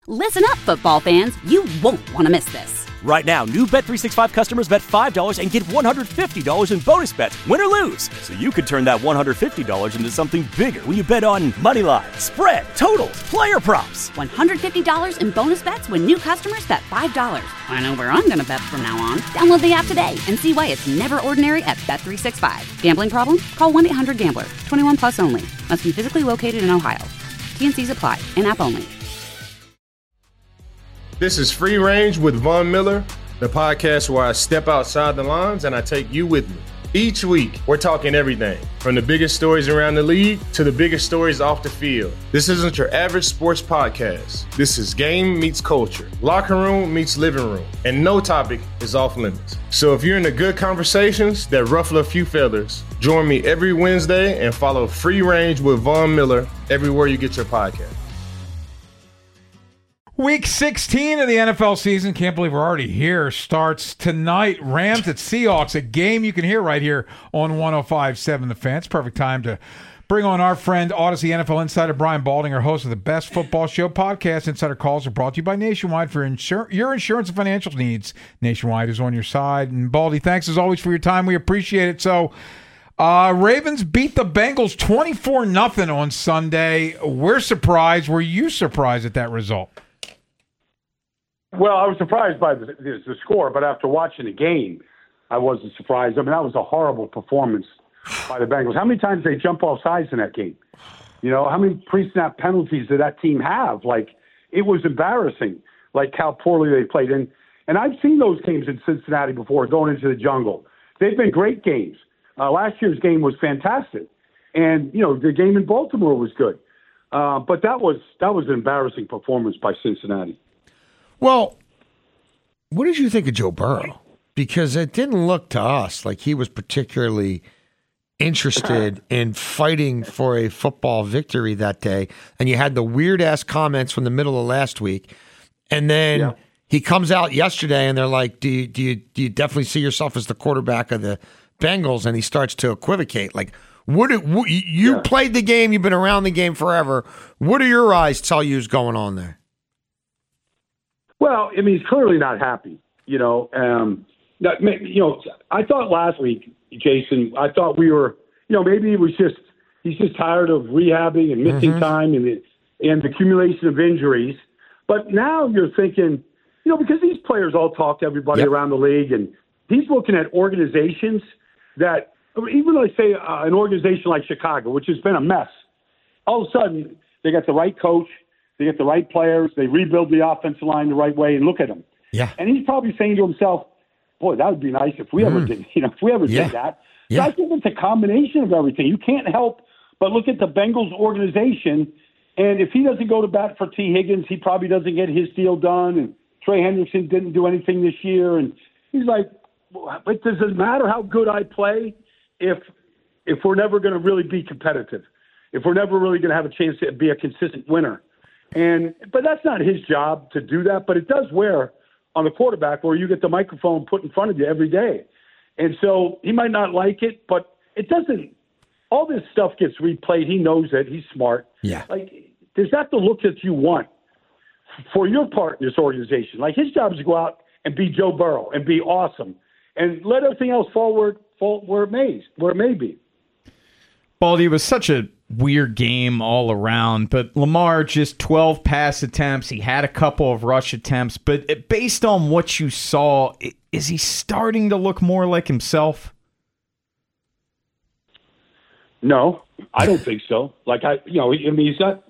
Listen up, football fans. You won't want to miss this. Right now, new Bet365 customers bet $5 and get $150 in bonus bets, win or lose. So you could turn that $150 into something bigger when you bet on moneyline, spread, totals, player props. $150 in bonus bets when new customers bet $5. I know where I'm going to bet from now on. Download the app today and see why it's never ordinary at Bet365. Gambling problem? Call 1-800-GAMBLER. 21 plus only. Must be physically located in Ohio. T&Cs apply. In-app only. This is Free Range with Von Miller, the podcast where I step outside the lines and I take you with me. Each week, we're talking everything from the biggest stories around the league to the biggest stories off the field. This isn't your average sports podcast. This is game meets culture, locker room meets living room, and no topic is off limits. So if you're into good conversations that ruffle a few feathers, join me every Wednesday and follow Free Range with Von Miller everywhere you get your podcast. Week 16 of the NFL season, can't believe we're already here, starts tonight. Rams at Seahawks, a game you can hear right here on 105.7 The Fan. It's perfect time to bring on our friend, Odyssey NFL insider Brian Baldinger, host of the Best Football Show podcast. Insider calls are brought to you by Nationwide for your insurance and financial needs. Nationwide is on your side. And Baldy, thanks as always for your time. We appreciate it. So, Ravens beat the Bengals 24-0 on Sunday. We're surprised. Were you surprised at that result? Well, I was surprised by the score, but after watching the game, I wasn't surprised. I mean, that was a horrible performance by the Bengals. How many times they jump off sides in that game? You know, how many pre-snap penalties did that team have? Like, it was embarrassing, like how poorly they played. And I've seen those games in Cincinnati before, going into the jungle. They've been great games. Last year's game was fantastic. And, you know, the game in Baltimore was good. But that was an embarrassing performance by Cincinnati. Well, what did you think of Joe Burrow? Because it didn't look to us like he was particularly interested in fighting for a football victory that day. And you had the weird-ass comments from the middle of last week. And then he comes out yesterday and they're like, do you definitely see yourself as the quarterback of the Bengals? And he starts to equivocate. Like, you played the game. You've been around the game forever. What do your eyes tell you is going on there? Well, I mean, he's clearly not happy, you know. I thought last week, Jason, I thought we were, you know, maybe he's just tired of rehabbing and missing time and the accumulation of injuries. But now you're thinking, you know, because these players all talk to everybody around the league, and he's looking at organizations that, even like say an organization like Chicago, which has been a mess, all of a sudden they got the right coach. They get the right players. They rebuild the offensive line the right way, and look at them. Yeah. And he's probably saying to himself, "Boy, that would be nice if we ever did. You know, if we ever did that." Yeah. So I think it's a combination of everything. You can't help but look at the Bengals organization, and if he doesn't go to bat for T. Higgins, he probably doesn't get his deal done. And Trey Hendrickson didn't do anything this year, and he's like, "But does it matter how good I play if we're never going to really be competitive? If we're never really going to have a chance to be a consistent winner?" But that's not his job to do that. But it does wear on the quarterback where you get the microphone put in front of you every day. And so he might not like it, but it doesn't – all this stuff gets replayed. He knows it. He's smart. Yeah. Like, there's not the look that you want for your part in this organization. Like, his job is to go out and be Joe Burrow and be awesome and let everything else fall where it may be. Baldy, it was such a weird game all around, but Lamar just 12 pass attempts. He had a couple of rush attempts, but based on what you saw, is he starting to look more like himself? No, I don't think so. Like, he's not.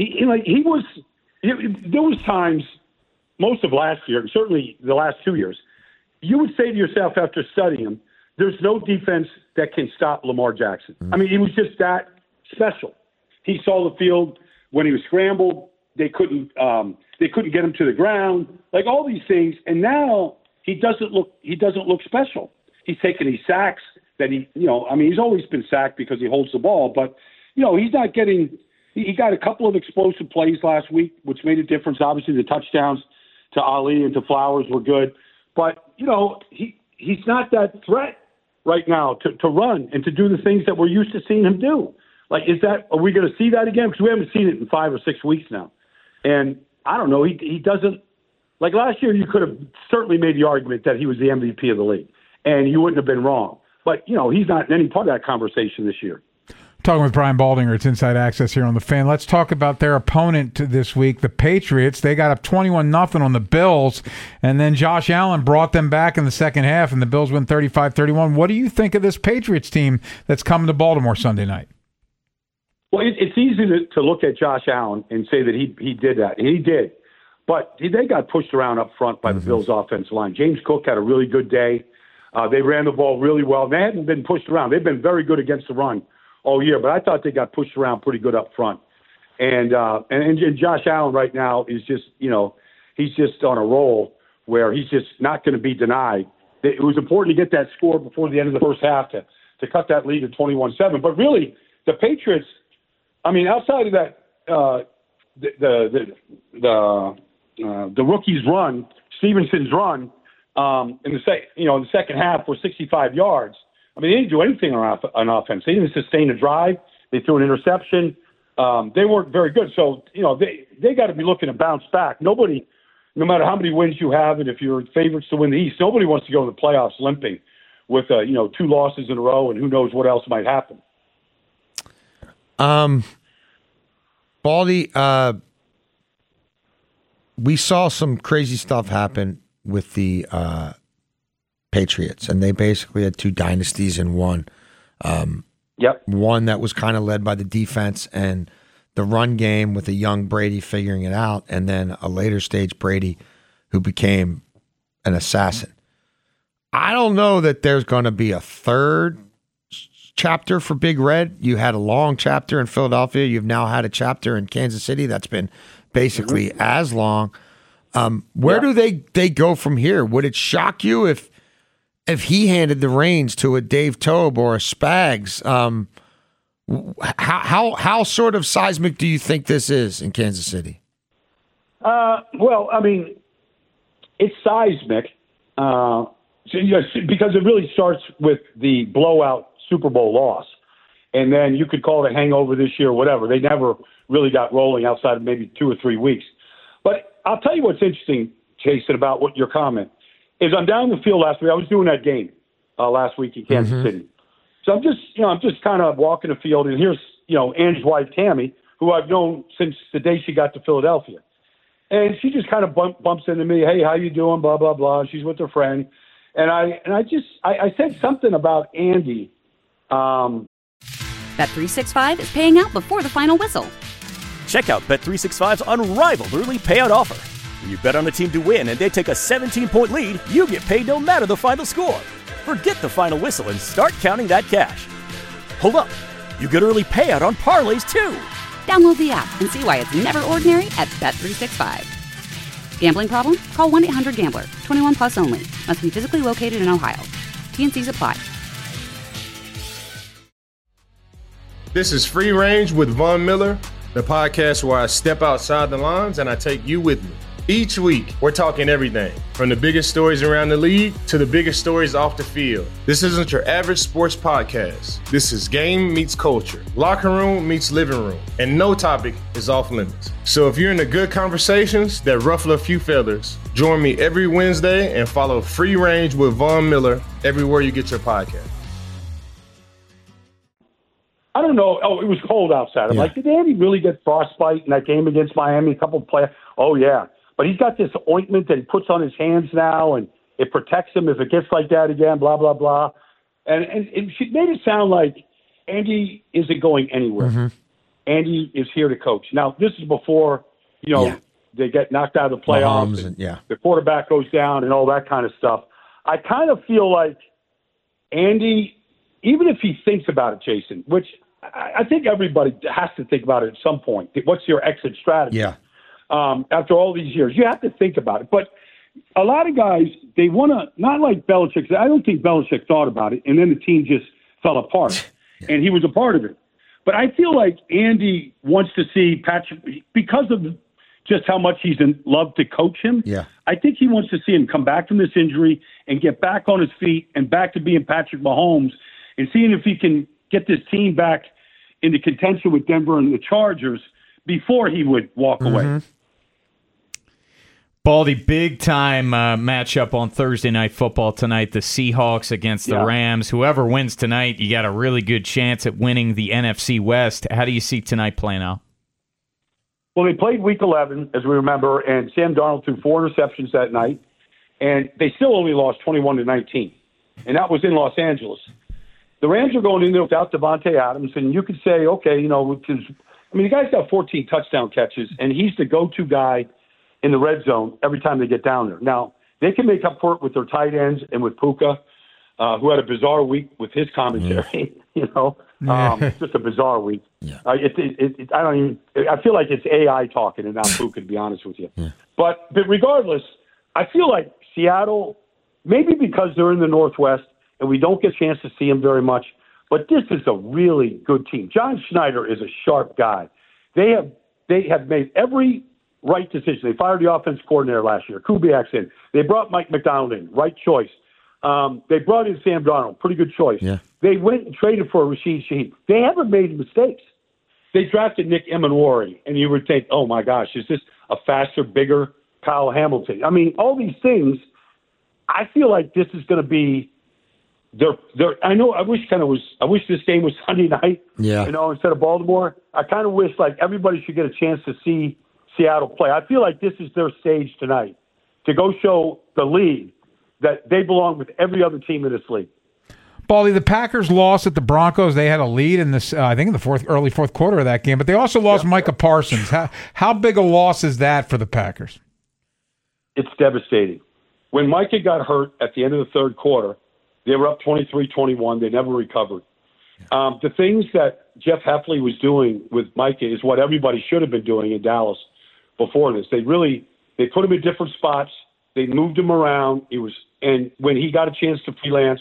There was times, most of last year, certainly the last 2 years, you would say to yourself after studying him, there's no defense that can stop Lamar Jackson. I mean, he was just that special. He saw the field when he was scrambled. They couldn't get him to the ground. Like all these things. And now he doesn't look special. He's taking these sacks that he's always been sacked because he holds the ball, but he's not getting. He got a couple of explosive plays last week, which made a difference. Obviously, the touchdowns to Ali and to Flowers were good, but he's not that threat right now to run and to do the things that we're used to seeing him do. Like, are we going to see that again? Because we haven't seen it in 5 or 6 weeks now. And I don't know. He doesn't like last year. You could have certainly made the argument that he was the MVP of the league, and you wouldn't have been wrong. But he's not in any part of that conversation this year. Talking with Brian Baldinger, it's Inside Access here on The Fan. Let's talk about their opponent this week, the Patriots. They got up 21-0 on the Bills, and then Josh Allen brought them back in the second half, and the Bills win 35-31. What do you think of this Patriots team that's coming to Baltimore Sunday night? Well, it's easy to look at Josh Allen and say that he did that, and he did. But they got pushed around up front by the Bills' offensive line. James Cook had a really good day. They ran the ball really well. They hadn't been pushed around. They've been very good against the run all year, but I thought they got pushed around pretty good up front. And Josh Allen right now is just, he's just on a roll where he's just not going to be denied. It was important to get that score before the end of the first half to cut that lead to 21-7. But really, the Patriots, I mean, outside of that, the rookie's run, Stevenson's run, in the second half was 65 yards. I mean, they didn't do anything on offense. They didn't sustain a drive. They threw an interception. They weren't very good. So, they got to be looking to bounce back. Nobody, no matter how many wins you have, and if you're favorites to win the East, nobody wants to go to the playoffs limping with, 2 losses in a row and who knows what else might happen. Baldy, we saw some crazy stuff happen with the Patriots, and they basically had 2 dynasties in one. One that was kind of led by the defense and the run game with a young Brady figuring it out, and then a later stage Brady who became an assassin. I don't know that there's going to be a third chapter for Big Red. You had a long chapter in Philadelphia. You've now had a chapter in Kansas City that's been basically as long. Where do they go from here? Would it shock you if he handed the reins to a Dave Toub or a Spags? How sort of seismic do you think this is in Kansas City? Well, I mean, it's seismic because it really starts with the blowout Super Bowl loss. And then you could call it a hangover this year or whatever. They never really got rolling outside of maybe 2 or 3 weeks. But I'll tell you what's interesting, Jason, about what your comment is. I'm down the field last week. I was doing that game last week in Kansas City. So I'm just kind of walking the field, and here's, Ange's wife, Tammy, who I've known since the day she got to Philadelphia. And she just kind of bumps into me, hey, how you doing, blah, blah, blah. She's with her friend. And I said something about Andy. Bet365 is paying out before the final whistle. Check out Bet365's unrivaled early payout offer. When you bet on a team to win and they take a 17-point lead, you get paid no matter the final score. Forget the final whistle and start counting that cash. Hold up. You get early payout on parlays, too. Download the app and see why it's never ordinary at Bet365. Gambling problem? Call 1-800-GAMBLER. 21 plus only. Must be physically located in Ohio. T&Cs apply. This is Free Range with Von Miller, the podcast where I step outside the lines and I take you with me. Each week, we're talking everything from the biggest stories around the league to the biggest stories off the field. This isn't your average sports podcast. This is game meets culture, locker room meets living room, and no topic is off limits. So if you're into good conversations that ruffle a few feathers, join me every Wednesday and follow Free Range with Von Miller everywhere you get your podcast. I don't know. Oh, it was cold outside. I'm like, did Andy really get frostbite in that game against Miami? A couple of players. Oh, yeah. But he's got this ointment that he puts on his hands now, and it protects him if it gets like that again, blah, blah, blah. And she made it sound like Andy isn't going anywhere. Andy is here to coach. Now, this is before, they get knocked out of the playoffs. And the quarterback goes down and all that kind of stuff. I kind of feel like Andy, even if he thinks about it, Jason, which I think everybody has to think about it at some point. What's your exit strategy? Yeah. After all these years, you have to think about it. But a lot of guys, they want to, not like Belichick. I don't think Belichick thought about it, and then the team just fell apart, and he was a part of it. But I feel like Andy wants to see Patrick, because of just how much he's in love to coach him. Yeah. I think he wants to see him come back from this injury and get back on his feet and back to being Patrick Mahomes and seeing if he can get this team back into contention with Denver and the Chargers before he would walk away. Baldy, big-time matchup on Thursday Night Football tonight. The Seahawks against the Rams. Whoever wins tonight, you got a really good chance at winning the NFC West. How do you see tonight playing out? Well, they played Week 11, as we remember, and Sam Darnold threw 4 interceptions that night, and they still only lost 21-19, and that was in Los Angeles. The Rams are going in there without Devontae Adams, and you could say, okay, because the guy's got 14 touchdown catches, and he's the go-to guy in the red zone every time they get down there. Now, they can make up for it with their tight ends and with Puka, who had a bizarre week with his commentary. Just a bizarre week. Yeah. I feel like it's AI talking and not Puka, to be honest with you. Yeah. But regardless, I feel like Seattle, maybe because they're in the Northwest and we don't get a chance to see them very much, but this is a really good team. John Schneider is a sharp guy. They have made every right decision. They fired the offense coordinator last year. Kubiak's in. They brought Mike McDonald in. Right choice. They brought in Sam Darnold. Pretty good choice. Yeah. They went and traded for Rashid Shaheed. They haven't made mistakes. They drafted Nick Emanwari, and you would think, oh, my gosh, is this a faster, bigger Kyle Hamilton? I mean, all these things, I feel like this is going to be I wish this game was Sunday night, instead of Baltimore. I kind of wish like everybody should get a chance to see Seattle play. I feel like this is their stage tonight to go show the league that they belong with every other team in this league. Baldy, the Packers lost at the Broncos. They had a lead in this, I think, in the early fourth quarter of that game, but they also lost Micah Parsons. How big a loss is that for the Packers? It's devastating. When Micah got hurt at the end of the third quarter, they were up 23-21. They never recovered. The things that Jeff Heffley was doing with Micah is what everybody should have been doing in Dallas before this. They put him in different spots. They moved him around. And when he got a chance to freelance,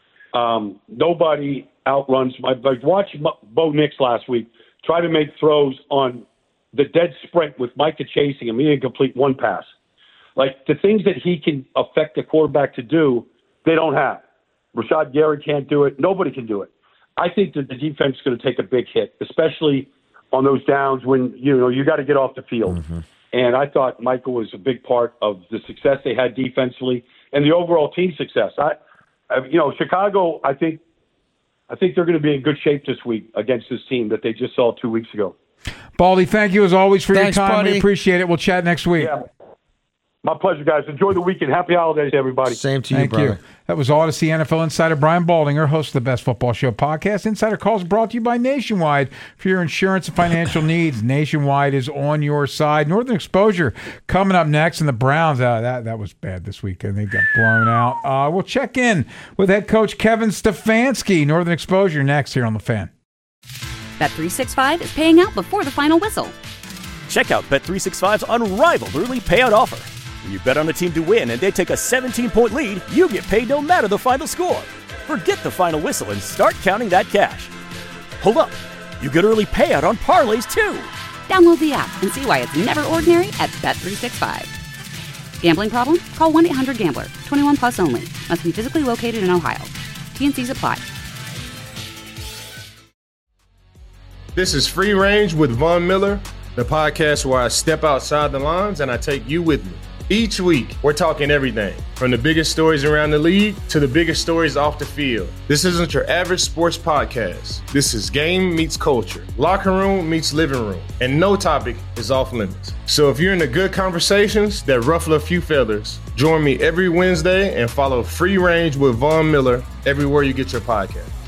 nobody outruns. Like watch Bo Nix last week try to make throws on the dead sprint with Micah chasing him. He didn't complete one pass. Like the things that he can affect the quarterback to do, they don't have. Rashad Gary can't do it. Nobody can do it. I think that the defense is going to take a big hit, especially on those downs when you got to get off the field. Mm-hmm. And I thought Michael was a big part of the success they had defensively and the overall team success. Chicago, I think they're going to be in good shape this week against this team that they just saw 2 weeks ago. Baldy, thank you as always for your time. Buddy. We appreciate it. We'll chat next week. Yeah. My pleasure, guys. Enjoy the weekend. Happy holidays, everybody. Same to you, Thank brother. you. That was Odyssey NFL insider Brian Baldinger, host of the Best Football Show podcast. Insider Calls brought to you by Nationwide. For your insurance and financial needs, Nationwide is on your side. Northern Exposure coming up next, and the Browns, that was bad this weekend. They got blown out. We'll check in with head coach Kevin Stefanski. Northern Exposure next here on The Fan. Bet365 is paying out before the final whistle. Check out Bet365's unrivaled early payout offer. When you bet on a team to win and they take a 17-point lead, you get paid no matter the final score. Forget the final whistle and start counting that cash. Hold up. You get early payout on parlays, too. Download the app and see why it's never ordinary at Bet365. Gambling problem? Call 1-800-GAMBLER. 21 plus only. Must be physically located in Ohio. T&Cs apply. This is Free Range with Von Miller, the podcast where I step outside the lines and I take you with me. Each week, we're talking everything from the biggest stories around the league to the biggest stories off the field. This isn't your average sports podcast. This is game meets culture, locker room meets living room, and no topic is off limits. So if you're into good conversations that ruffle a few feathers, join me every Wednesday and follow Free Range with Von Miller everywhere you get your podcast.